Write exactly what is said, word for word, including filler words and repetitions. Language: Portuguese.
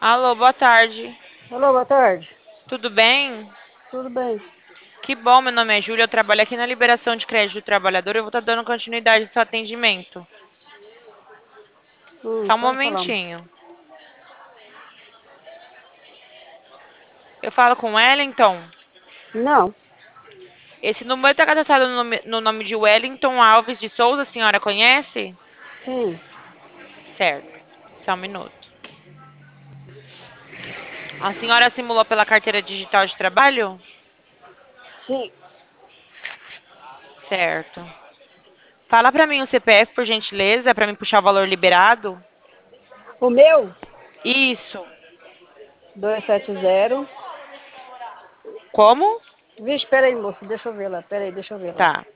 Alô, boa tarde. Alô, boa tarde. Tudo bem? Tudo bem? Que bom, meu nome é Júlia, eu trabalho aqui na liberação de crédito do trabalhador. Eu vou estar dando continuidade ao seu atendimento. Hum, Só um pode falar. momentinho. Eu falo com Wellington. Não, Esse número está cadastrado no nome, no nome de Wellington Alves de Souza, a senhora conhece? sim, Certo. Só um minuto. A senhora simulou pela carteira digital de trabalho? sim. Certo. Fala para mim o C P F, por gentileza, para mim puxar o valor liberado. O meu? Isso. Dois sete zero. Como? Vixe, peraí, moço, deixa eu ver lá. Peraí, deixa eu ver lá. Tá.